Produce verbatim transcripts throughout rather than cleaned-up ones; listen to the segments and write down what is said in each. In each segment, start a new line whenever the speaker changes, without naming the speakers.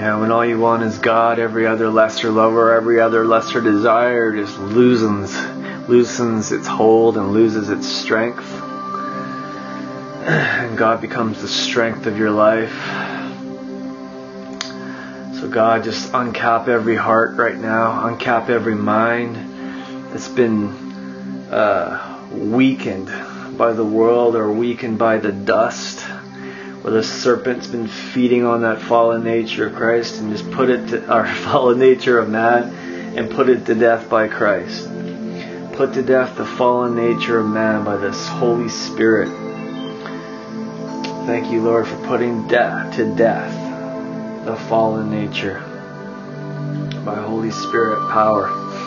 Yeah, when all you want is God, every other lesser lover, every other lesser desire just loosens, loosens its hold and loses its strength. And God becomes the strength of your life. So God, just uncap every heart right now, uncap every mind that's been uh, weakened by the world or weakened by the dust, where the serpent's been feeding on that fallen nature of Christ, and just put it to our fallen nature of man and put it to death by Christ. Put to death the fallen nature of man by this Holy Spirit. Thank you, Lord, for putting death to death the fallen nature by Holy Spirit power.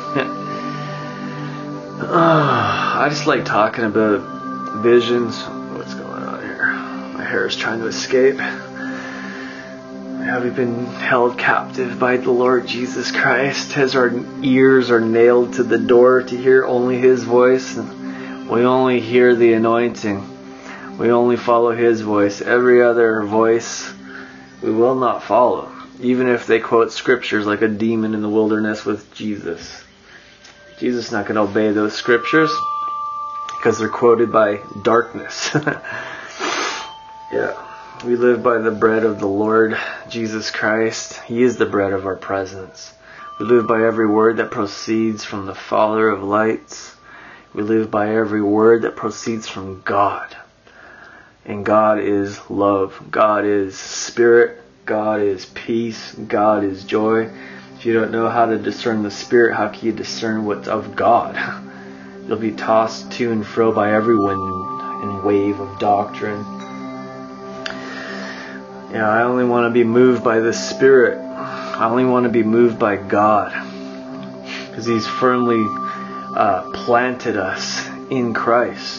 oh, I just like talking about visions. What's going on here? My hair is trying to escape. Have we been held captive by the Lord Jesus Christ as our ears are nailed to the door to hear only His voice? We only hear the anointing. We only follow His voice. Every other voice we will not follow, even if they quote scriptures like a demon in the wilderness with Jesus. Jesus is not going to obey those scriptures because they're quoted by darkness. Yeah, we live by the bread of the Lord Jesus Christ. He is the bread of our presence. We live by every word that proceeds from the Father of lights. We live by every word that proceeds from God. And God is love. God is spirit. God is peace. God is joy. If you don't know how to discern the Spirit, how can you discern what's of God? You'll be tossed to and fro by every wind and wave of doctrine. Yeah, I only want to be moved by the Spirit. I only want to be moved by God. Because He's firmly uh, planted us in Christ.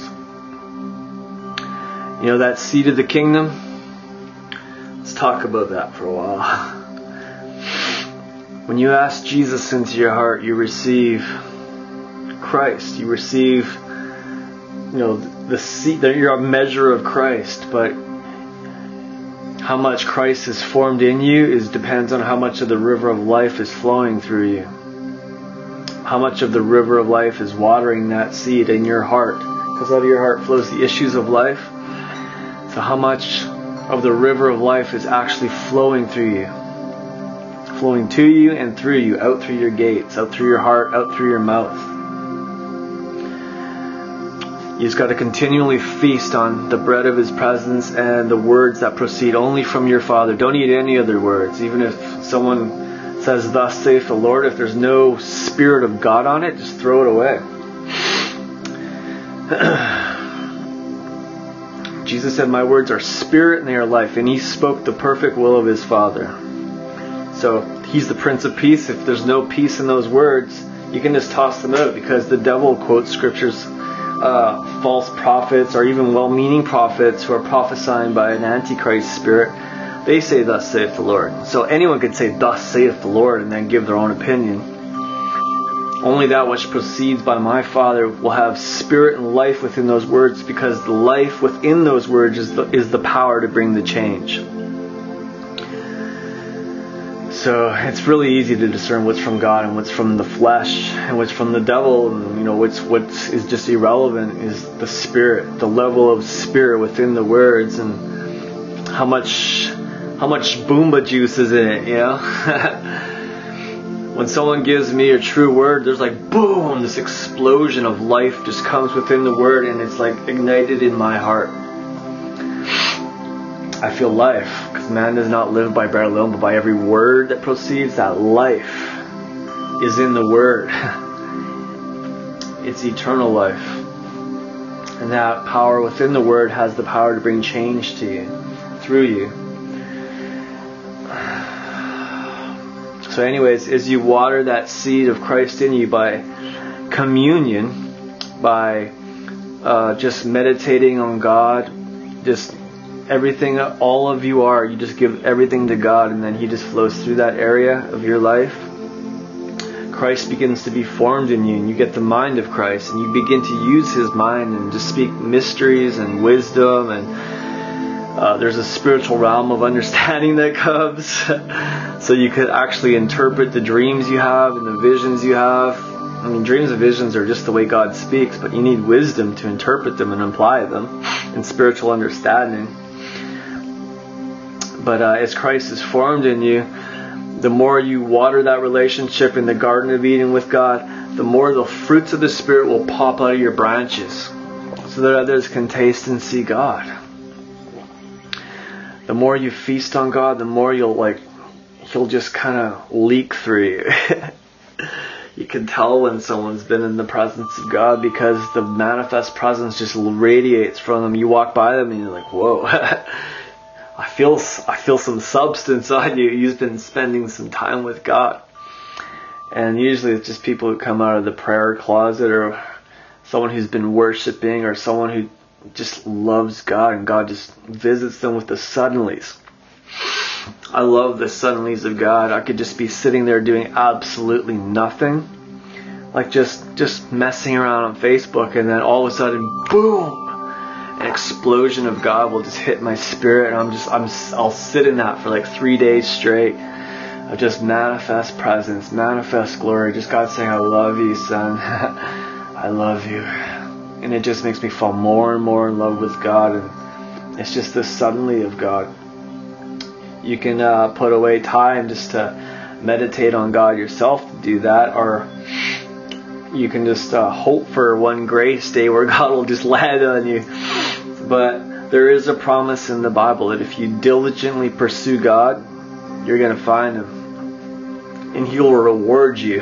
You know that seed of the kingdom? Let's talk about that for a while. When you ask Jesus into your heart, you receive Christ. You receive, you know, the seed. You're a measure of Christ, but how much Christ is formed in you is depends on how much of the river of life is flowing through you. How much of the river of life is watering that seed in your heart? Because out of your heart flows the issues of life. So how much of the river of life is actually flowing through you? Flowing to you and through you, out through your gates, out through your heart, out through your mouth. You just got to continually feast on the bread of His presence and the words that proceed only from your Father. Don't eat any other words. Even if someone says, "Thus saith the Lord," if there's no Spirit of God on it, just throw it away. Jesus said, "My words are spirit and they are life." And He spoke the perfect will of His Father. So He's the Prince of Peace. If there's no peace in those words, you can just toss them out, because the devil quotes scriptures, uh, false prophets or even well-meaning prophets who are prophesying by an antichrist spirit. They say, "Thus saith the Lord." So anyone could say, "Thus saith the Lord," and then give their own opinion. Only that which proceeds by my Father will have spirit and life within those words, because the life within those words is the, is the power to bring the change. So it's really easy to discern what's from God and what's from the flesh and what's from the devil. And, you know, what's what is just irrelevant is the Spirit, the level of Spirit within the words, and how much how much boomba juice is in it. You know. When someone gives me a true word, there's like boom, this explosion of life just comes within the word, and it's like ignited in my heart. I feel life, because man does not live by bread alone, but by every word that proceeds. That life is in the word. It's eternal life. And that power within the word has the power to bring change to you, through you. So anyways, as you water that seed of Christ in you by communion, by uh, just meditating on God, just everything, all of you are, you just give everything to God, and then He just flows through that area of your life. Christ begins to be formed in you, and you get the mind of Christ, and you begin to use His mind and just speak mysteries and wisdom and Uh, there's a spiritual realm of understanding that comes. So you could actually interpret the dreams you have and the visions you have. I mean, dreams and visions are just the way God speaks, but you need wisdom to interpret them and apply them, and spiritual understanding. But uh, as Christ is formed in you, the more you water that relationship in the Garden of Eden with God, the more the fruits of the Spirit will pop out of your branches, so that others can taste and see God. The more you feast on God, the more you'll like, He'll just kind of leak through you. You can tell when someone's been in the presence of God, because the manifest presence just radiates from them. You walk by them and you're like, whoa, I feel I feel some substance on you. You've been spending some time with God. And usually it's just people who come out of the prayer closet, or someone who's been worshiping, or someone who just loves God, and God just visits them with the suddenlies. I love the suddenlies of God. I could just be sitting there doing absolutely nothing, like just just messing around on Facebook, and then all of a sudden, boom, an explosion of God will just hit my spirit, and I'm just I'm I'll sit in that for like three days straight of just manifest presence, manifest glory, just God saying, I love you, son. I love you. And it just makes me fall more and more in love with God, and it's just this suddenly of God. You can uh, put away time just to meditate on God yourself to do that, or you can just uh, hope for one grace day where God will just land on you. But there is a promise in the Bible that if you diligently pursue God, you're going to find Him, and He will reward you.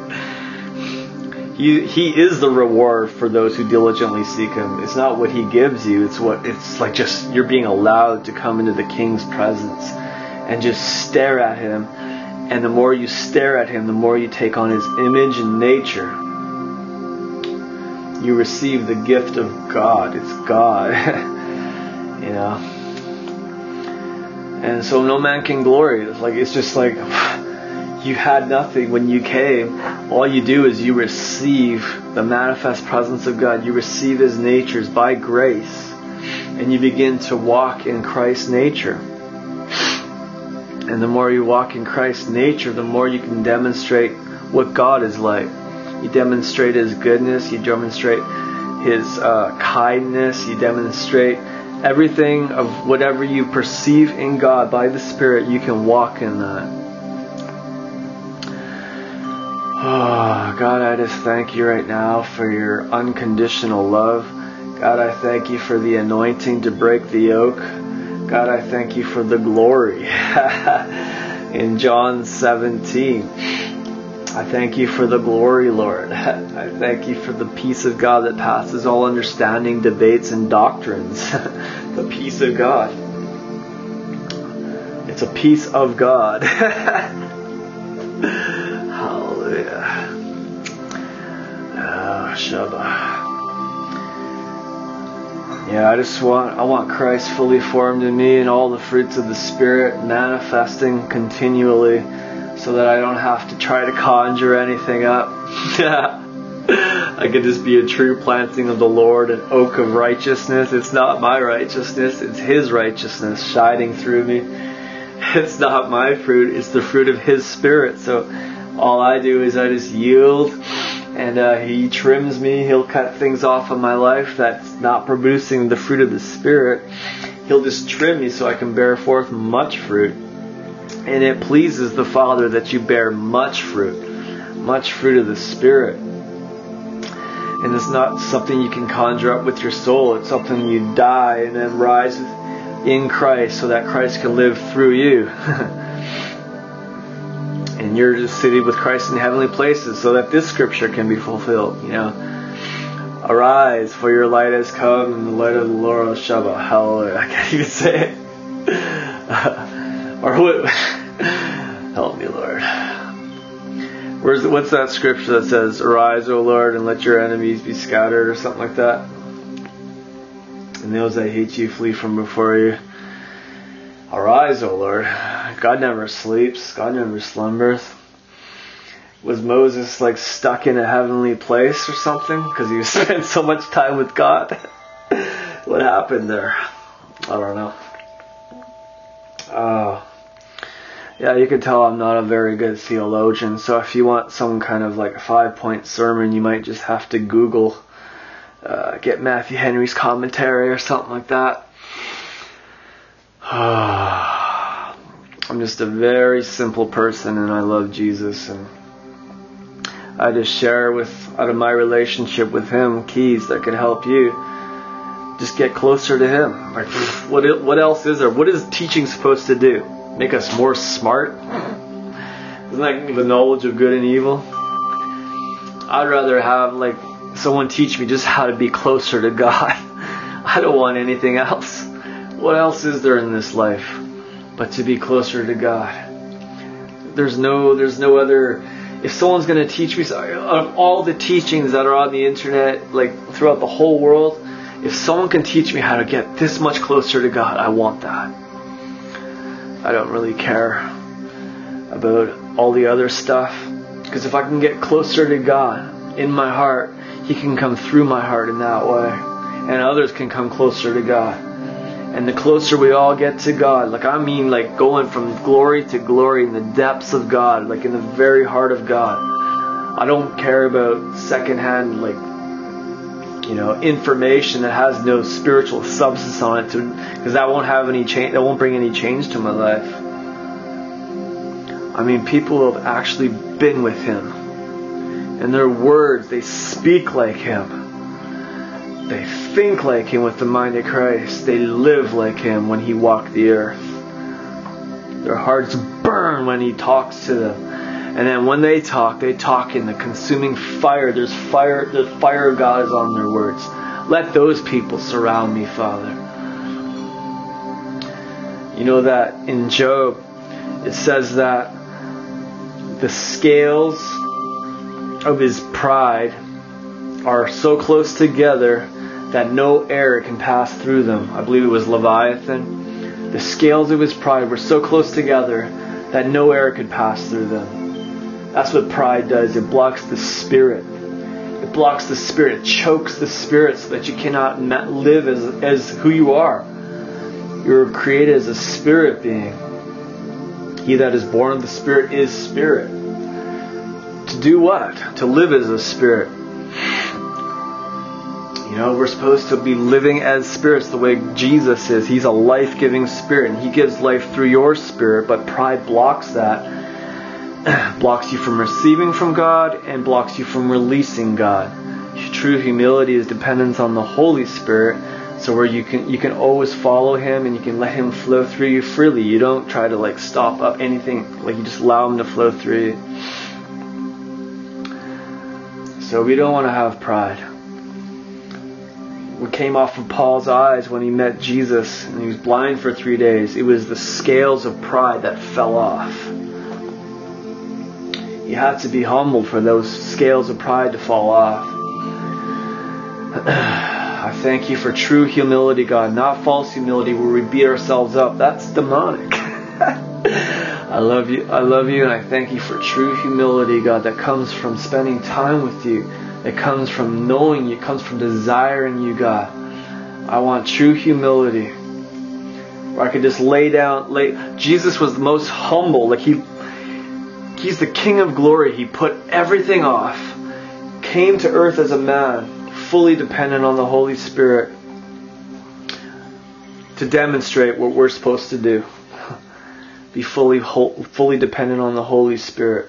He, he is the reward for those who diligently seek Him. It's not what He gives you. It's what it's like. Just you're being allowed to come into the King's presence and just stare at Him. And the more you stare at Him, the more you take on His image and nature. You receive the gift of God. It's God, you know. And so no man can glory. It's like it's just like. You had nothing when you came. All you do is you receive the manifest presence of God. You receive His natures by grace. And you begin to walk in Christ's nature. And the more you walk in Christ's nature, the more you can demonstrate what God is like. You demonstrate His goodness. You demonstrate His uh, kindness. You demonstrate everything of whatever you perceive in God by the Spirit. You can walk in that. Oh, God, I just thank you right now for your unconditional love. God, I thank you for the anointing to break the yoke. God, I thank you for the glory in John seventeen. I thank you for the glory, Lord. I thank you for the peace of God that passes all understanding, debates, and doctrines. The peace of God. It's a peace of God. Hallelujah. Oh, Shabbat. Yeah, I just want I want Christ fully formed in me, and all the fruits of the Spirit manifesting continually, so that I don't have to try to conjure anything up. I could just be a true planting of the Lord, an oak of righteousness. It's not my righteousness, it's His righteousness shining through me. It's not my fruit, it's the fruit of His Spirit. So all I do is I just yield, and uh, He trims me. He'll cut things off of my life that's not producing the fruit of the Spirit. He'll just trim me so I can bear forth much fruit. And it pleases the Father that you bear much fruit, much fruit of the Spirit. And it's not something you can conjure up with your soul. It's something you die and then rise in Christ so that Christ can live through you. And you're just seated with Christ in heavenly places, so that this scripture can be fulfilled. You know, arise, for your light has come, and the light of the Lord will shine. Hallelujah! I can't even say it. Or what? Help me, Lord. Where's the, what's that scripture that says, "Arise, O Lord, and let your enemies be scattered," or something like that? And those that hate you flee from before you. Arise, O Lord. God never sleeps. God never slumbers. Was Moses like stuck in a heavenly place or something because he spent so much time with God? What happened there? I don't know. Uh, yeah, you can tell I'm not a very good theologian. So if you want some kind of like five-point sermon, you might just have to Google, uh, get Matthew Henry's commentary or something like that. I'm just a very simple person, and I love Jesus, and I just share with out of my relationship with Him keys that can help you just get closer to Him. Like, what what else is there? What is teaching supposed to do? Make us more smart? Isn't that the knowledge of good and evil? I'd rather have like someone teach me just how to be closer to God. I don't want anything else. What else is there in this life but to be closer to God? There's no, there's no other. If someone's going to teach me, of all the teachings that are on the internet, like throughout the whole world, if someone can teach me how to get this much closer to God, I want that. I don't really care about all the other stuff, because if I can get closer to God in my heart, He can come through my heart in that way, and others can come closer to God. And the closer we all get to God, like I mean like going from glory to glory in the depths of God, like in the very heart of God. I don't care about secondhand, like, you know, information that has no spiritual substance on it, because that won't have any change, that won't bring any change to my life. I mean, people who have actually been with Him, and their words, they speak like Him. They think like Him with the mind of Christ. They live like Him when He walked the earth. Their hearts burn when He talks to them. And then when they talk, they talk in the consuming fire. There's fire, the fire of God is on their words. Let those people surround me, Father. You know that in Job, it says that the scales of his pride are so close together that no air can pass through them. I believe it was Leviathan. The scales of his pride were so close together that no air could pass through them. That's what pride does. It blocks the Spirit. It blocks the Spirit. It chokes the Spirit so that you cannot live as, as who you are. You're created as a Spirit being. He that is born of the Spirit is Spirit. To do what? To live as a Spirit. You know, we're supposed to be living as spirits the way Jesus is. He's a life-giving Spirit, and He gives life through your spirit, but pride blocks that. Blocks you from receiving from God and blocks you from releasing God. True humility is dependence on the Holy Spirit, so where you can you can always follow Him and you can let Him flow through you freely. You don't try to like stop up anything, like you just allow Him to flow through you. So we don't want to have pride. What came off of Paul's eyes when he met Jesus and he was blind for three days, it was the scales of pride that fell off. You had to be humbled for those scales of pride to fall off. I thank You for true humility, God, not false humility where we beat ourselves up. That's demonic. I love You. I love You, and I thank You for true humility, God, that comes from spending time with You. It comes from knowing You. It comes from desiring You, God. I want true humility, where I could just lay down. Lay. Jesus was the most humble. Like he, He's the King of glory. He put everything off, came to earth as a man, fully dependent on the Holy Spirit, to demonstrate what we're supposed to do. Be fully, fully dependent on the Holy Spirit.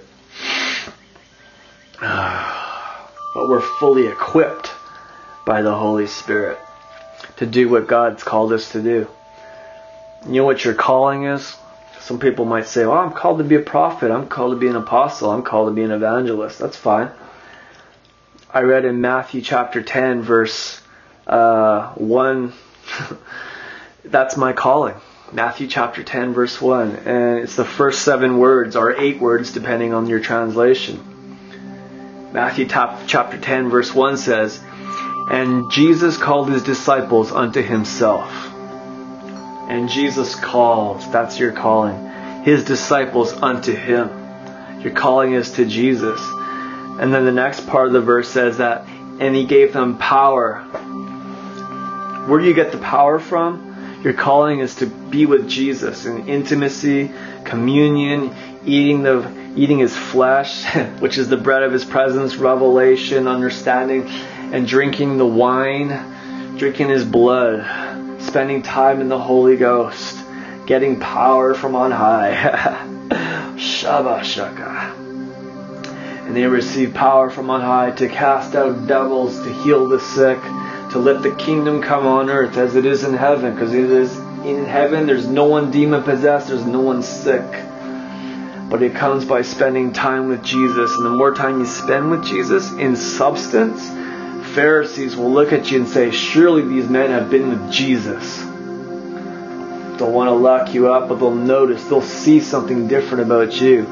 But we're fully equipped by the Holy Spirit to do what God's called us to do. You know what your calling is? Some people might say, well, I'm called to be a prophet. I'm called to be an apostle. I'm called to be an evangelist. That's fine. I read in Matthew chapter ten, verse uh, one. That's my calling. Matthew chapter ten, verse one. And it's the first seven words, or eight words, depending on your translation. Matthew chapter ten, verse one says, and Jesus called His disciples unto Himself. And Jesus called, that's your calling, His disciples unto Him. Your calling is to Jesus. And then the next part of the verse says that, and He gave them power. Where do you get the power from? Your calling is to be with Jesus in intimacy, communion, eating the eating His flesh, which is the bread of His presence, revelation, understanding, and drinking the wine, drinking His blood, spending time in the Holy Ghost, getting power from on high. Shabba Shaka. And they receive power from on high to cast out devils, to heal the sick, to let the kingdom come on earth as it is in heaven. Because it is in heaven, there's no one demon possessed, there's no one sick. But it comes by spending time with Jesus. And the more time you spend with Jesus in substance, Pharisees will look at you and say, surely these men have been with Jesus. They'll want to lock you up, but they'll notice, they'll see something different about you.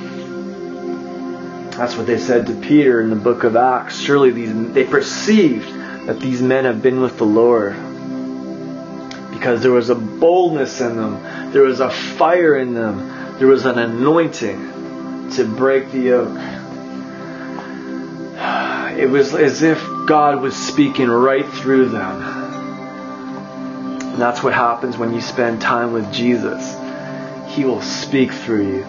That's what they said to Peter in the book of Acts. Surely these they perceived that these men have been with the Lord. Because there was a boldness in them. There was a fire in them. There was an anointing to break the yoke. It was as if God was speaking right through them. And that's what happens when you spend time with Jesus. He will speak through you.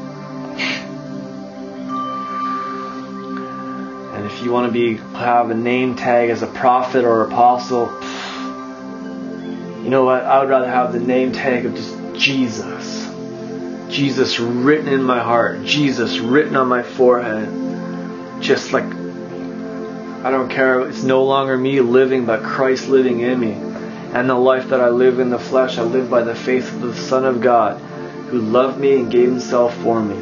And if you want to be have a name tag as a prophet or apostle, you know what? I would rather have the name tag of just Jesus. Jesus written in my heart. Jesus written on my forehead. Just like, I don't care. It's no longer me living, but Christ living in me. And the life that I live in the flesh, I live by the faith of the Son of God, who loved me and gave Himself for me.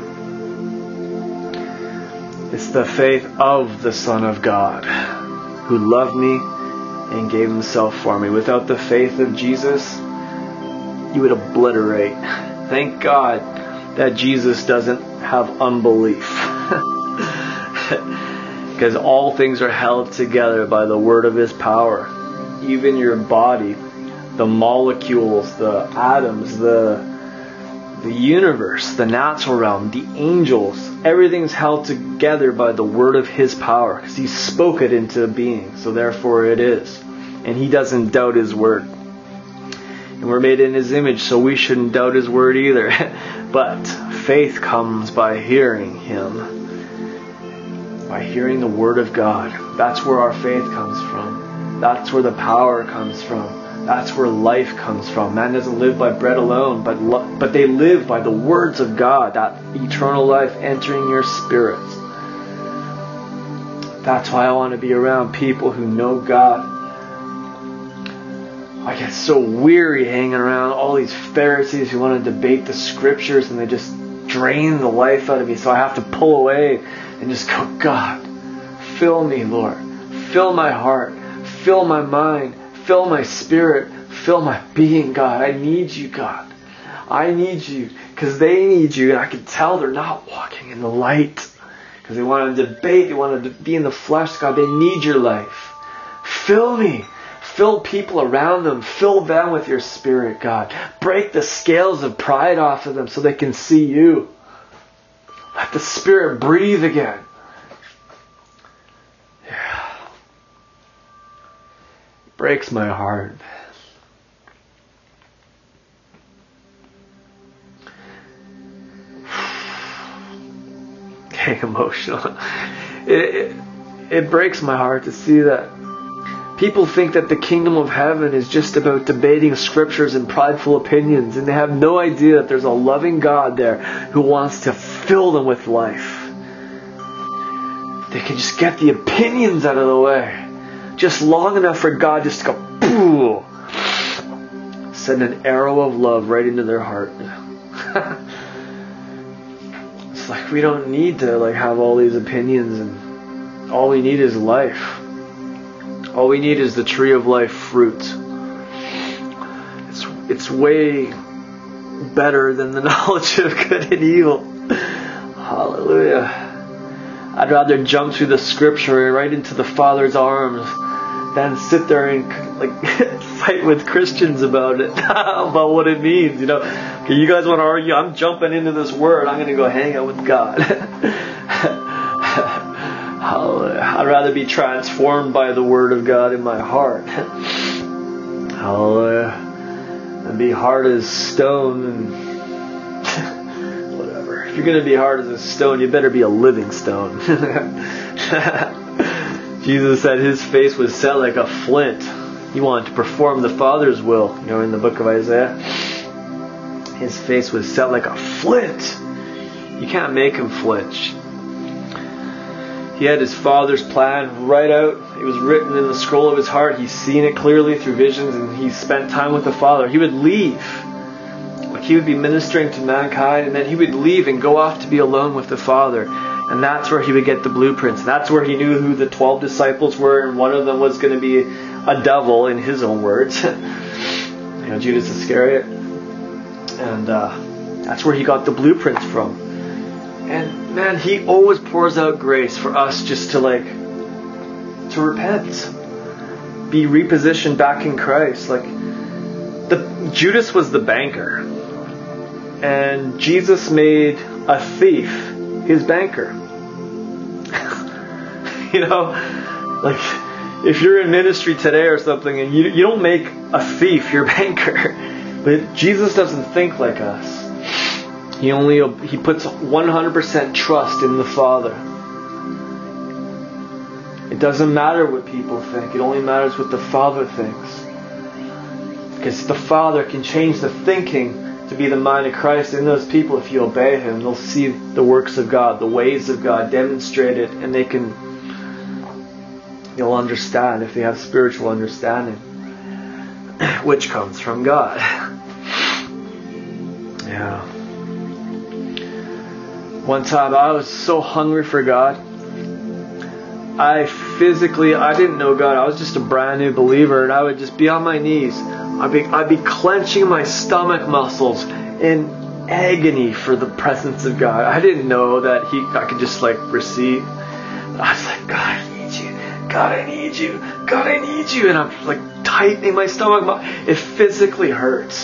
It's the faith of the Son of God, who loved me and gave Himself for me. Without the faith of Jesus, you would obliterate. Thank God that Jesus doesn't have unbelief. Because all things are held together by the word of His power. Even your body, the molecules, the atoms, the the universe, the natural realm, the angels, everything's held together by the word of His power. Because He spoke it into being. So therefore it is. And He doesn't doubt His word. And we're made in His image, so we shouldn't doubt His word either. But faith comes by hearing Him. By hearing the word of God. That's where our faith comes from. That's where the power comes from. That's where life comes from. Man doesn't live by bread alone, but lo- but they live by the words of God. That eternal life entering your spirit. That's why I want to be around people who know God. I get so weary hanging around all these Pharisees who want to debate the scriptures, and they just drain the life out of me. So I have to pull away and just go, God, fill me, Lord. Fill my heart. Fill my mind. Fill my spirit. Fill my being, God. I need you, God. I need you. Because they need you. And I can tell they're not walking in the light. Because they want to debate. They want to be in the flesh, God. They need your life. Fill me. Fill people around them. Fill them with your spirit, God. Break the scales of pride off of them so they can see you. Let the Spirit breathe again. Yeah. It breaks my heart. Getting emotional. It, it, it breaks my heart to see that people think that the kingdom of heaven is just about debating scriptures and prideful opinions, and they have no idea that there's a loving God there who wants to fill them with life. They can just get the opinions out of the way, just long enough for God just to go, boo, send an arrow of love right into their heart. It's like we don't need to like have all these opinions, and all we need is life. All we need is the tree of life fruit. It's it's way better than the knowledge of good and evil. Hallelujah. I'd rather jump through the scripture and right into the Father's arms than sit there and like fight with Christians about it, about what it means. You know, okay, you guys want to argue? I'm jumping into this word. I'm going to go hang out with God. I'd rather be transformed by the word of God in my heart. Hallelujah. and be hard as stone and whatever. If you're going to be hard as a stone, you better be a living stone. Jesus said his face was set like a flint. He wanted to perform the Father's will. You know, in the book of Isaiah, his face was set like a flint. You can't make him flinch. He had his Father's plan right out. It was written in the scroll of his heart. He's seen it clearly through visions, and he spent time with the Father. He would leave. Like he would be ministering to mankind, and then he would leave and go off to be alone with the Father. And that's where he would get the blueprints. That's where he knew who the twelve disciples were, and one of them was going to be a devil, in his own words. You know, Judas Iscariot. And uh, that's where he got the blueprints from. And man, he always pours out grace for us just to like, to repent. Be repositioned back in Christ. Like, the Judas was the banker. And Jesus made a thief his banker. You know, like, if you're in ministry today or something and you you don't make a thief your banker. But Jesus doesn't think like us. He only he puts one hundred percent trust in the Father. It doesn't matter what people think. It only matters what the Father thinks. Because the Father can change the thinking to be the mind of Christ in those people. If you obey Him, they'll see the works of God, the ways of God demonstrated, and they can You'll understand if they have spiritual understanding, which comes from God. Yeah. One time I was so hungry for God. I physically, I didn't know God. I was just a brand new believer, and I would just be on my knees. I'd be, I'd be clenching my stomach muscles in agony for the presence of God. I didn't know that He, I could just like receive. I was like, God, I need you. God, I need you. God, I need you. And I'm like tightening my stomach. It physically hurts.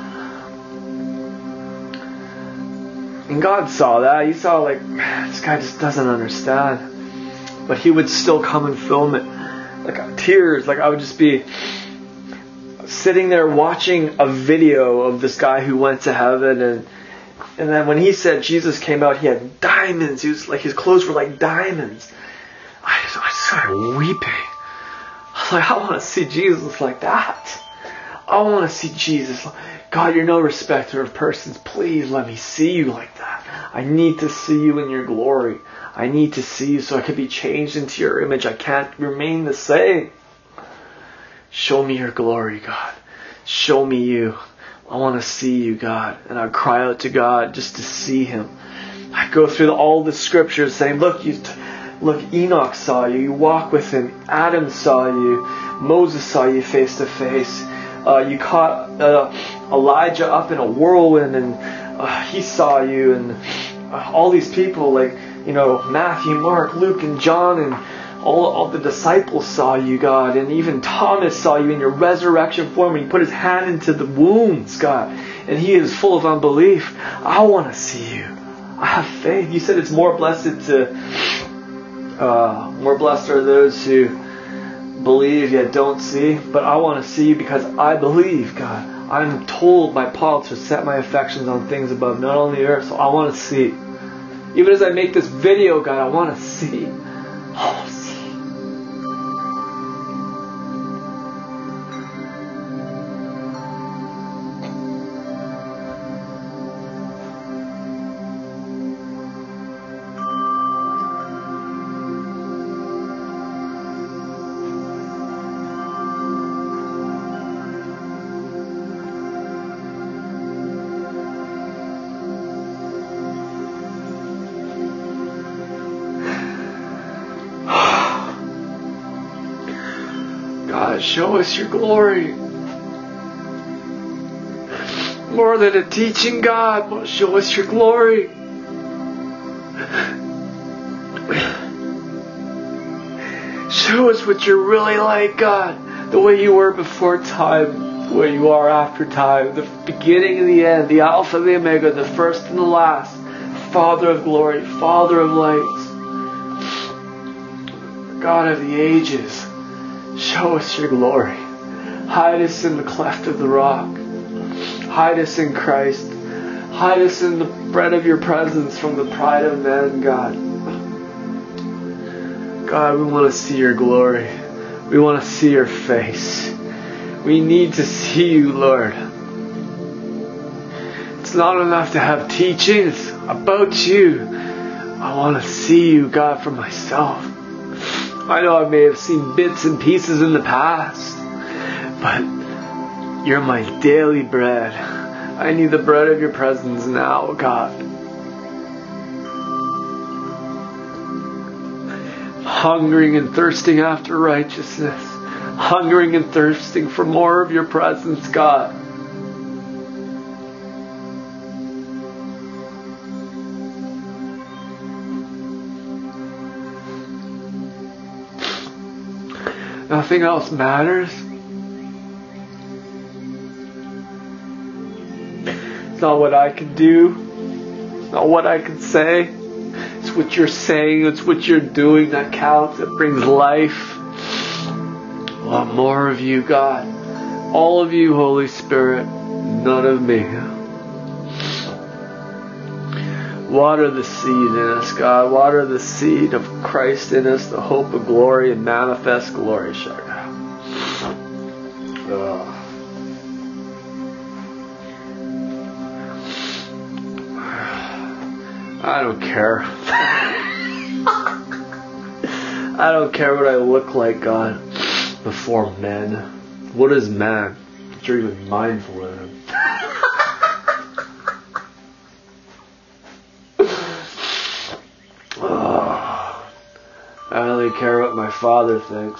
And God saw that. He saw like, this guy just doesn't understand. But He would still come and film it. Like tears. Like I would just be sitting there watching a video of this guy who went to heaven. And and then when he said Jesus came out, he had diamonds. He was like, his clothes were like diamonds. I just, I started weeping. I was like, I want to see Jesus like that. I want to see Jesus. God, you're no respecter of persons. Please let me see you like that. I need to see you in your glory. I need to see you so I can be changed into your image. I can't remain the same. Show me your glory, God. Show me you. I want to see you, God. And I cry out to God just to see Him. I go through the, all the scriptures saying, look, you... T- Look, Enoch saw you. You walk with him. Adam saw you. Moses saw you face to face. Uh, you caught uh, Elijah up in a whirlwind, and uh, he saw you. And uh, all these people, like you know, Matthew, Mark, Luke, and John, and all all the disciples saw you, God. And even Thomas saw you in your resurrection form. And He put His hand into the wounds, God, and he is full of unbelief. I want to see you. I have faith. You said it's more blessed to. Uh, more blessed are those who believe yet don't see. But I want to see you because I believe, God. I'm told by Paul to set my affections on things above, not on the earth. So I want to see. Even as I make this video, God, I want to see. I want to see. Show us your glory. More than a teaching, God, show us your glory. Show us what you're really like, God. The way you were before time, the way you are after time. The beginning and the end, the Alpha and the Omega, the first and the last. Father of glory, Father of lights. God of the ages. Show us your glory. Hide us in the cleft of the rock. Hide us in Christ. Hide us in the bread of your presence from the pride of men, God. God, we want to see your glory. We want to see your face. We need to see you, Lord. It's not enough to have teachings about you. I want to see you, God, for myself. I know I may have seen bits and pieces in the past, but you're my daily bread. I need the bread of your presence now, God. Hungering and thirsting after righteousness. Hungering and thirsting for more of your presence, God. Nothing else matters. It's not what I can do. It's not what I can say. It's what you're saying. It's what you're doing that counts. That brings life. I want more of you, God. All of you, Holy Spirit. None of me. Water the seed in us, God. Water the seed of Christ in us, the hope of glory and manifest glory, Shaka. Oh. I don't care. I don't care what I look like, God, before men. What is man that you're even mindful of him? I only care what my Father thinks.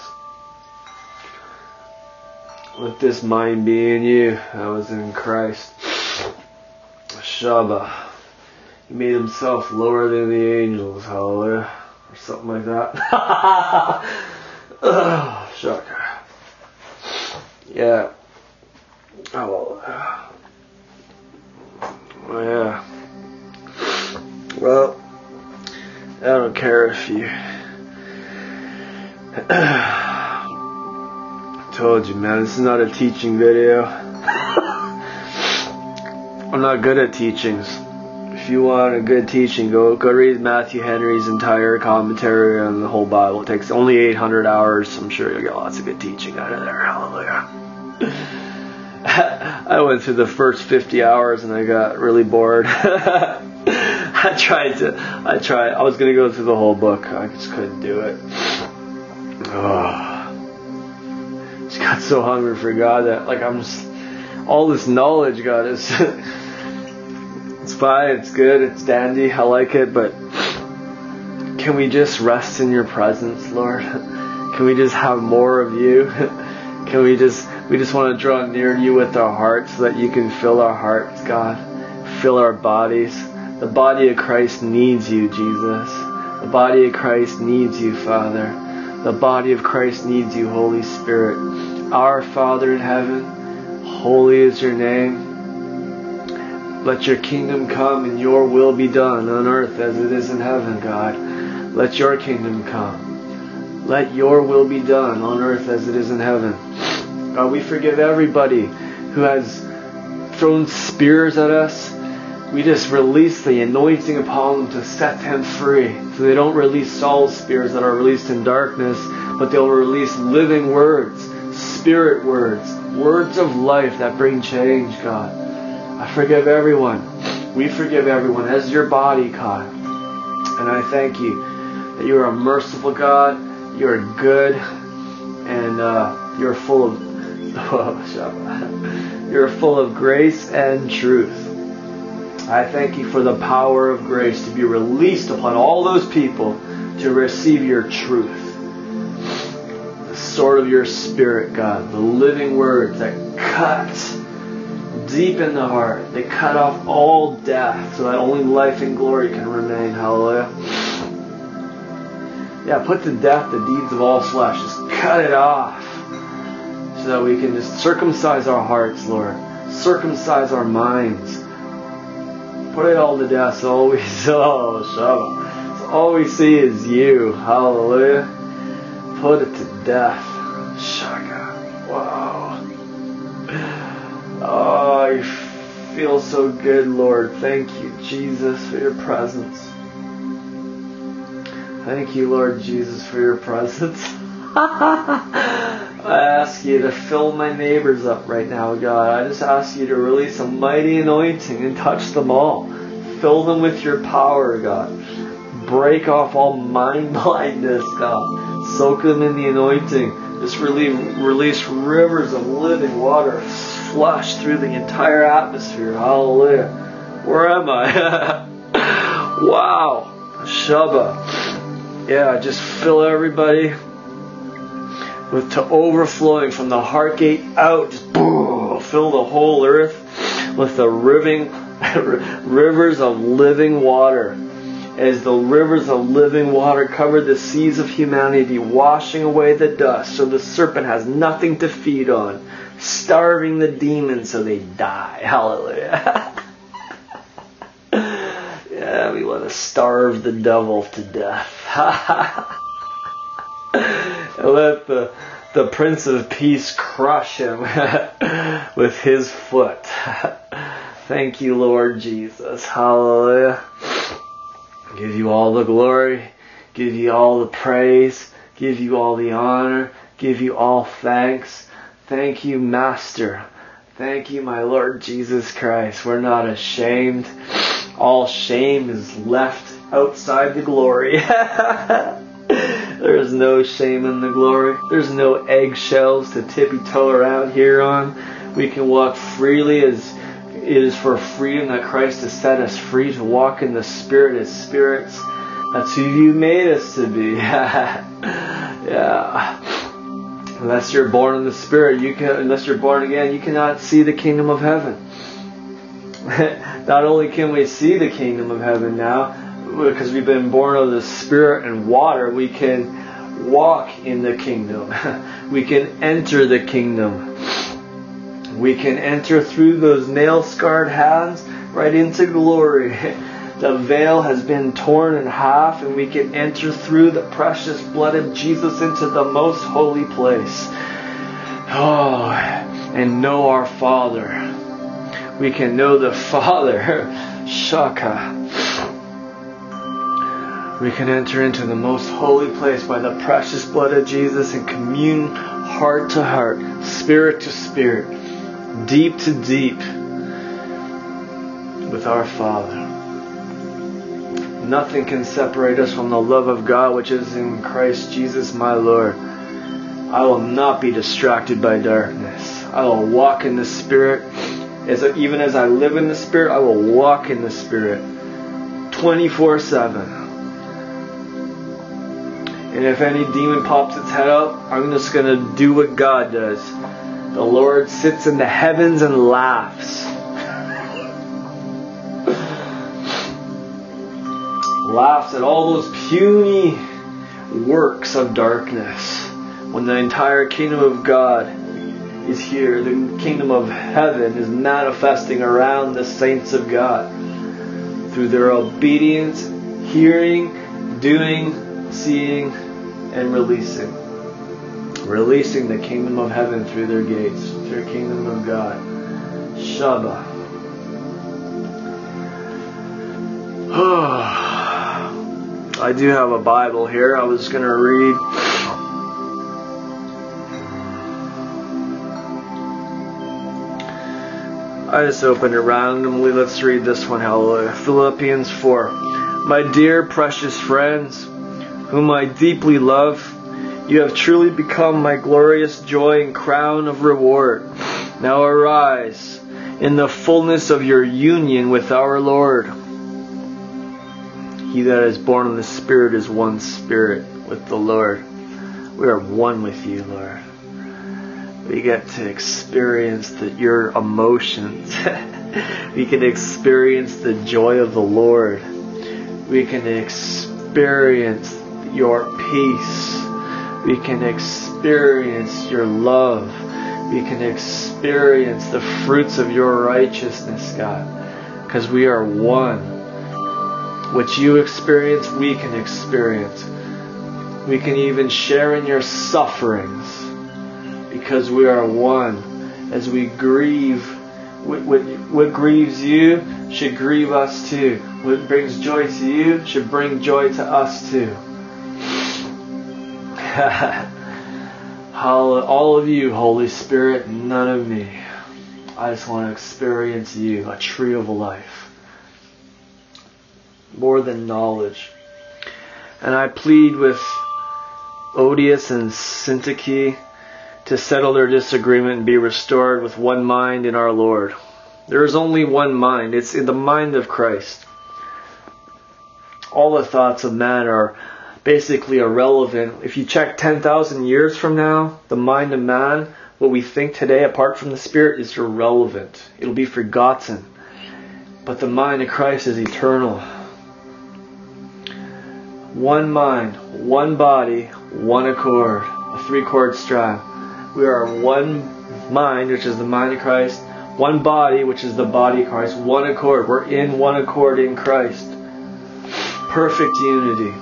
Let this mind be in you that was in Christ. Shabbat. He made himself lower than the angels. Hallelujah. Or something like that. Oh, shaka. Yeah. Oh, well. Yeah. Well, I don't care if you... I told you, man, this is not a teaching video. I'm not good at teachings. If you want a good teaching, go go read Matthew Henry's entire commentary on the whole Bible. It takes only eight hundred hours. I'm sure you'll get lots of good teaching out of there. Hallelujah. I went through the first fifty hours and I got really bored. I tried to, I tried, I was going to go through the whole book. I just couldn't do it. Oh. Just got so hungry for God that, like, I'm just, all this knowledge, God, is, it's fine, it's good, it's dandy, I like it, but can we just rest in your presence, Lord? Can we just have more of you? Can we just, we just want to draw near to you with our hearts so that you can fill our hearts, God, fill our bodies. The body of Christ needs you, Jesus. The body of Christ needs you, Father. The body of Christ needs you, Holy Spirit. Our Father in heaven, holy is your name. Let your kingdom come and your will be done on earth as it is in heaven, God. Let your kingdom come. Let your will be done on earth as it is in heaven. God, we forgive everybody who has thrown spears at us. We just release the anointing upon them to set them free. So they don't release Saul's spears that are released in darkness, but they'll release living words, spirit words, words of life that bring change, God. I forgive everyone. We forgive everyone as your body, God. And I thank you that you are a merciful God, you are good, and uh, you're full of you're full of grace and truth. I thank you for the power of grace to be released upon all those people to receive your truth. The sword of your Spirit, God. The living words that cut deep in the heart. They cut off all death so that only life and glory can remain. Hallelujah. Yeah, put to death the deeds of all flesh. Just cut it off so that we can just circumcise our hearts, Lord. Circumcise our minds. Put it all to death so all we, oh, Shabbat. So all we see is you. Hallelujah. Put it to death. Shaka. Wow. Oh, feels so good, Lord. Thank you, Jesus, for your presence. Thank you, Lord Jesus, for your presence. I ask you to fill my neighbors up right now, God. I just ask you to release a mighty anointing and touch them all. Fill them with your power, God. Break off all mind blindness, God. Soak them in the anointing. Just release, release rivers of living water. Flush through the entire atmosphere. Hallelujah. Where am I? Wow. Shabbat. Yeah, just fill everybody with to overflowing from the heart gate out. Just boom, fill the whole earth with the riving, rivers of living water. As the rivers of living water cover the seas of humanity, washing away the dust so the serpent has nothing to feed on, starving the demons so they die. Hallelujah. Yeah, we want to starve the devil to death. Let the, the Prince of Peace crush him with his foot. Thank you, Lord Jesus. Hallelujah. Give you all the glory. Give you all the praise. Give you all the honor. Give you all thanks. Thank you, Master. Thank you, my Lord Jesus Christ. We're not ashamed. All shame is left outside the glory. There's no shame in the glory. There's no eggshells to tippy-toe around here on. We can walk freely as it is for freedom that Christ has set us free to walk in the Spirit as spirits. That's who you made us to be. Yeah. Unless you're born in the Spirit, you can. Unless you're born again, you cannot see the kingdom of heaven. Not only can we see the kingdom of heaven now, because we've been born of the Spirit and water, we can walk in the kingdom. We can enter the kingdom. We can enter through those nail-scarred hands right into glory. The veil has been torn in half, and we can enter through the precious blood of Jesus into the most holy place. Oh, and know our Father. We can know the Father. Shaka. We can enter into the most holy place by the precious blood of Jesus and commune heart to heart, spirit to spirit, deep to deep with our Father. Nothing can separate us from the love of God which is in Christ Jesus my Lord. I will not be distracted by darkness. I will walk in the Spirit. As a, even as I live in the Spirit, I will walk in the Spirit twenty-four seven. And if any demon pops its head up, I'm just going to do what God does. The Lord sits in the heavens and laughs. Laughs at all those puny works of darkness. When the entire kingdom of God is here, the kingdom of heaven is manifesting around the saints of God through their obedience, hearing, doing, seeing, and releasing. Releasing the kingdom of heaven through their gates, through the kingdom of God. Shabbat. I do have a Bible here. I was going to read. I just opened it randomly. Let's read this one. Hallelujah. Philippians four. My dear precious friends, whom I deeply love, you have truly become my glorious joy and crown of reward. Now arise in the fullness of your union with our Lord. He that is born of the Spirit is one spirit with the Lord. We are one with you, Lord. We get to experience the, your emotions. We can experience the joy of the Lord. We can experience your peace. We can experience your love. We can experience the fruits of your righteousness, God. Because we are one. What you experience, we can experience. We can even share in your sufferings. Because we are one. As we grieve What, what, what grieves you should grieve us too. What brings joy to you should bring joy to us too. All of you, Holy Spirit, none of me. I just want to experience you, a tree of life. More than knowledge. And I plead with Odious and Syntyche to settle their disagreement and be restored with one mind in our Lord. There is only one mind. It's in the mind of Christ. All the thoughts of man are basically irrelevant. If you check ten thousand years from now, the mind of man, what we think today apart from the Spirit, is irrelevant. It'll be forgotten. But the mind of Christ is eternal. One mind, one body, one accord. A three-chord strap. We are one mind, which is the mind of Christ. One body, which is the body of Christ. One accord. We're in one accord in Christ. Perfect unity.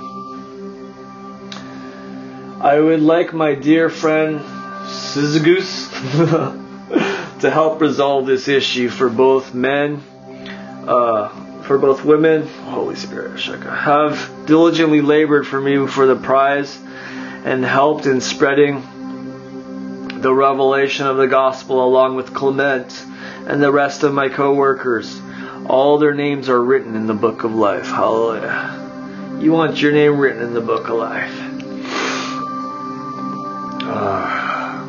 I would like my dear friend Syzygus to help resolve this issue for both men, uh, for both women. Holy Spirit, Shaka, have diligently labored for me for the prize and helped in spreading the revelation of the gospel along with Clement and the rest of my co-workers. All their names are written in the book of life. Hallelujah. You want your name written in the book of life. Uh,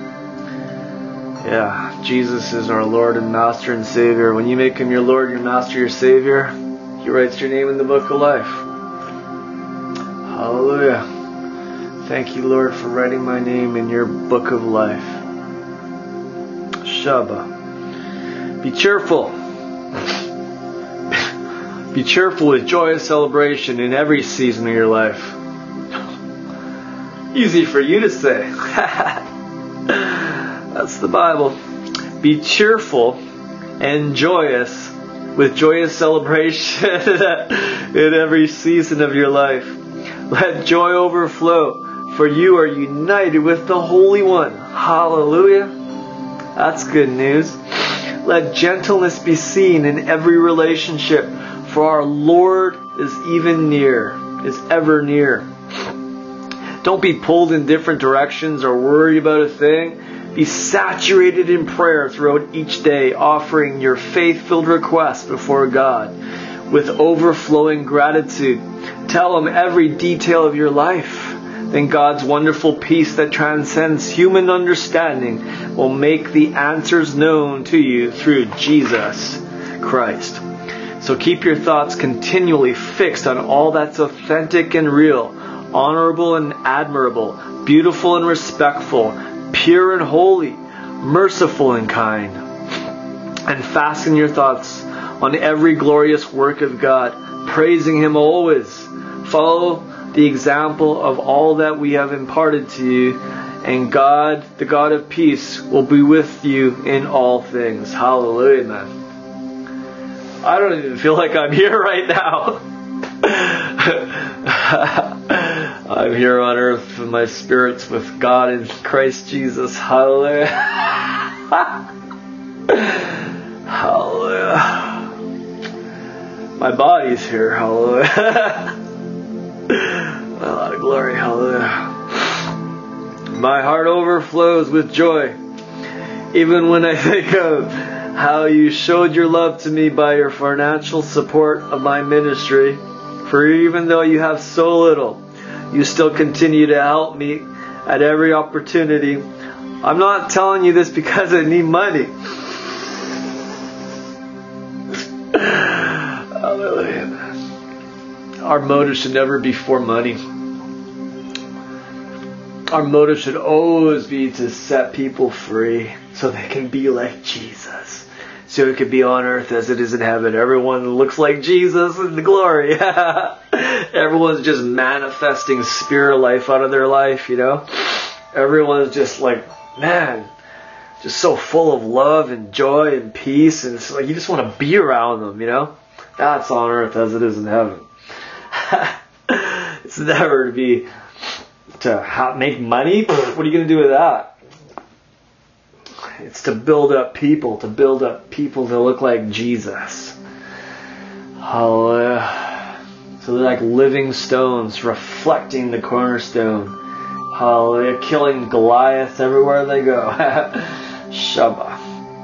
yeah, Jesus is our Lord and Master and Savior. When you make Him your Lord, your Master, your Savior, He writes your name in the book of life. Hallelujah. Thank you, Lord, for writing my name in your book of life. Shabbat. Be cheerful. Be cheerful with joyous celebration in every season of your life. Easy for you to say. That's the Bible. Be cheerful and joyous with joyous celebration in every season of your life. Let joy overflow, for you are united with the Holy One. Hallelujah. That's good news. Let gentleness be seen in every relationship, for our Lord is even near, is ever near. Don't be pulled in different directions or worried about a thing. Be saturated in prayer throughout each day, offering your faith-filled requests before God with overflowing gratitude. Tell Him every detail of your life. Then God's wonderful peace that transcends human understanding will make the answers known to you through Jesus Christ. So keep your thoughts continually fixed on all that's authentic and real, honorable and admirable, beautiful and respectful, pure and holy, merciful and kind. And fasten your thoughts on every glorious work of God, praising Him always. Follow the example of all that we have imparted to you, and God, the God of peace, will be with you in all things. Hallelujah, man. I don't even feel like I'm here right now. I'm here on earth with my spirits with God in Christ Jesus. Hallelujah. Hallelujah. My body's here. Hallelujah. A lot of glory. Hallelujah. My heart overflows with joy, even when I think of how you showed your love to me by your financial support of my ministry. For even though you have so little, you still continue to help me at every opportunity. I'm not telling you this because I need money. Hallelujah. Our motive should never be for money. Our motive should always be to set people free so they can be like Jesus. So it could be on earth as it is in heaven. Everyone looks like Jesus in the glory. Everyone's just manifesting spirit life out of their life, you know. Everyone's just like, man, just so full of love and joy and peace. And it's like you just want to be around them, you know. That's on earth as it is in heaven. It's never to be to ha- make money. What are you going to do with that? It's to build up people, to build up people to look like Jesus. Hallelujah. So they're like living stones reflecting the cornerstone. Hallelujah. Killing Goliath everywhere they go. Shabbat.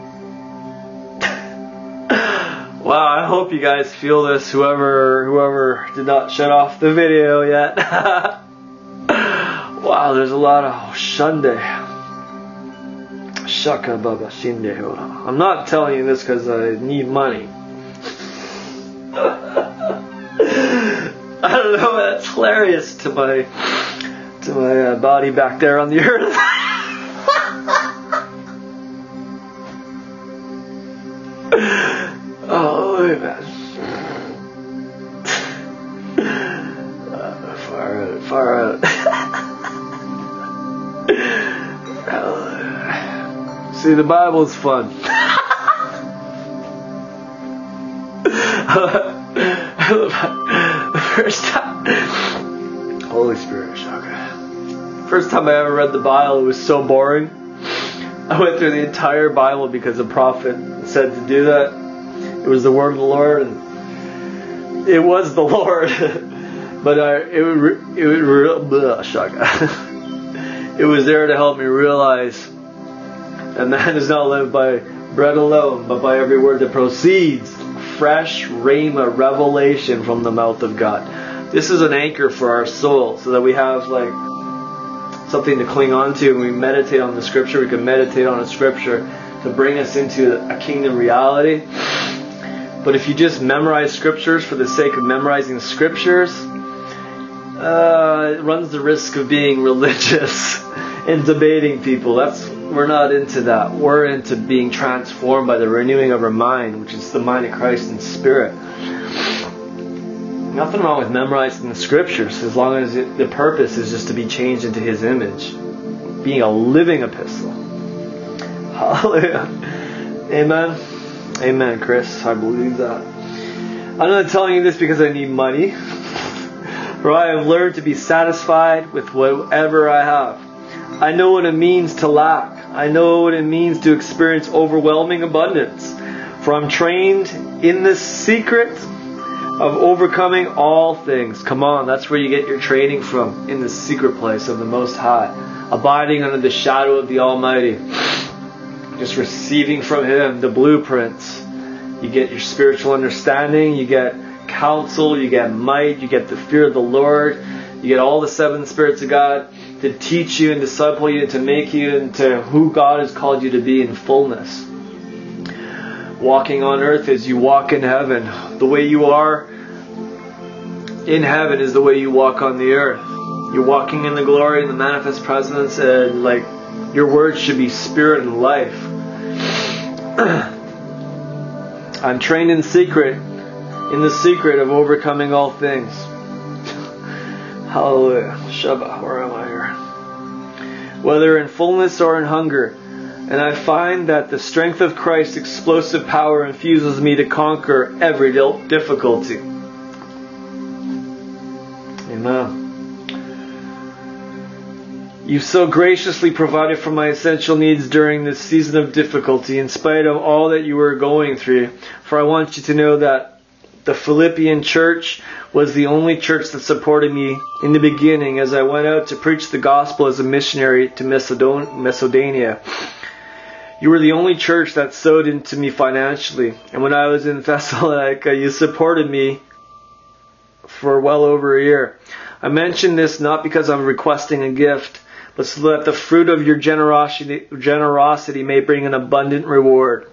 Wow, I hope you guys feel this, whoever whoever did not shut off the video yet. Wow, there's a lot of shunde. Shaka baba shinde. I'm not telling you this because I need money. I don't know, that's hilarious to my to my uh, body back there on the earth. Oh, man. Uh, far out, far out. See, the Bible's fun. The first time, Holy Spirit, Shaka. First time I ever read the Bible, it was so boring. I went through the entire Bible because a prophet said to do that. It was the word of the Lord, and it was the Lord. But I, it would, it would, blah, Shaka. It was there to help me realize that man does not live by bread alone, but by every word that proceeds. Fresh rhema revelation from the mouth of God. This is an anchor for our soul, so that we have like something to cling on to, and we meditate on the scripture. We can meditate on a scripture to bring us into a kingdom reality. But if you just memorize scriptures for the sake of memorizing scriptures, uh, it runs the risk of being religious and debating people. That's We're not into that. We're into being transformed by the renewing of our mind, which is the mind of Christ and Spirit. Nothing wrong with memorizing the scriptures, as long as it, the purpose is just to be changed into His image. Being a living epistle. Hallelujah. Amen. Amen, Chris. I believe that. I'm not telling you this because I need money. For I have learned to be satisfied with whatever I have. I know what it means to lack. I know what it means to experience overwhelming abundance. For I'm trained in the secret of overcoming all things. Come on, that's where you get your training from. In the secret place of the Most High. Abiding under the shadow of the Almighty. Just receiving from Him the blueprints. You get your spiritual understanding. You get counsel. You get might. You get the fear of the Lord. You get all the seven spirits of God to teach you and disciple you, to make you into who God has called you to be in fullness. Walking on earth as you walk in heaven. The way you are in heaven is the way you walk on the earth. You're walking in the glory and the manifest presence, and like your words should be spirit and life. I'm trained in secret, in the secret of overcoming all things. Hallelujah. Shabbat. Where am I here? Whether in fullness or in hunger. And I find that the strength of Christ's explosive power infuses me to conquer every difficulty. Amen. You've so graciously provided for my essential needs during this season of difficulty, in spite of all that you were going through. For I want you to know that the Philippian church was the only church that supported me in the beginning as I went out to preach the gospel as a missionary to Macedonia. You were the only church that sowed into me financially. And when I was in Thessalonica, you supported me for well over a year. I mention this not because I'm requesting a gift, but so that the fruit of your generosity, generosity may bring an abundant reward.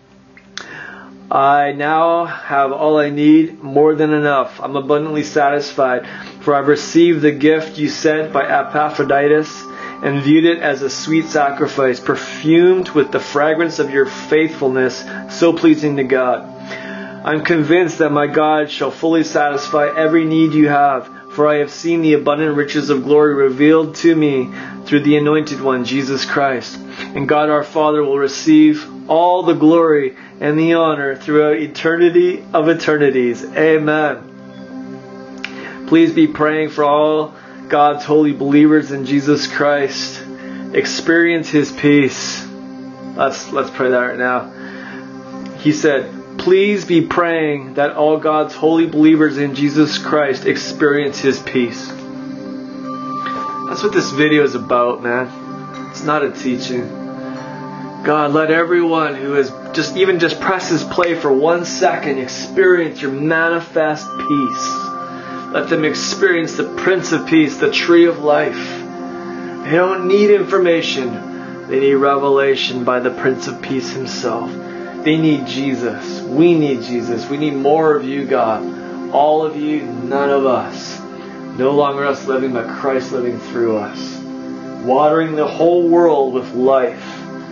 I now have all I need, more than enough. I'm abundantly satisfied, for I've received the gift you sent by Epaphroditus and viewed it as a sweet sacrifice, perfumed with the fragrance of your faithfulness, so pleasing to God. I'm convinced that my God shall fully satisfy every need you have, for I have seen the abundant riches of glory revealed to me through the Anointed One, Jesus Christ. And God our Father will receive all the glory and the honor throughout eternity of eternities. Amen. Please be praying for all God's holy believers in Jesus Christ. Experience His peace. Let's let's pray that right now. He said, please be praying that all God's holy believers in Jesus Christ experience His peace. That's what this video is about, man. It's not a teaching. God, let everyone who has just even just presses play for one second experience your manifest peace. Let them experience the Prince of Peace, the tree of life. They don't need information. They need revelation by the Prince of Peace Himself. They need Jesus. We need Jesus. We need more of you, God. All of you, none of us. No longer us living, but Christ living through us. Watering the whole world with life.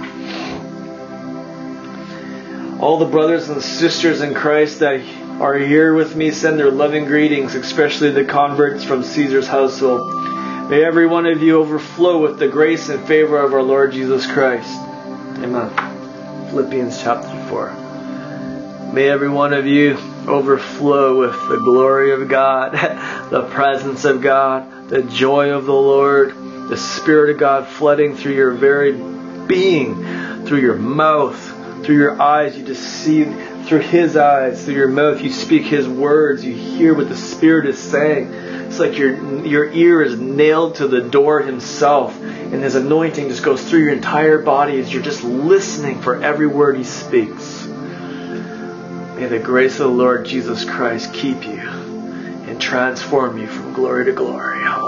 All the brothers and sisters in Christ that are here with me send their loving greetings, especially the converts from Caesar's household. May every one of you overflow with the grace and favor of our Lord Jesus Christ. Amen. Philippians chapter four. May every one of you overflow with the glory of God, the presence of God, the joy of the Lord, the Spirit of God flooding through your very being, through your mouth, through your eyes. You just see through His eyes, through your mouth. You speak His words. You hear what the Spirit is saying. It's like your your ear is nailed to the door Himself, and His anointing just goes through your entire body as you're just listening for every word He speaks. May the grace of the Lord Jesus Christ keep you and transform you from glory to glory.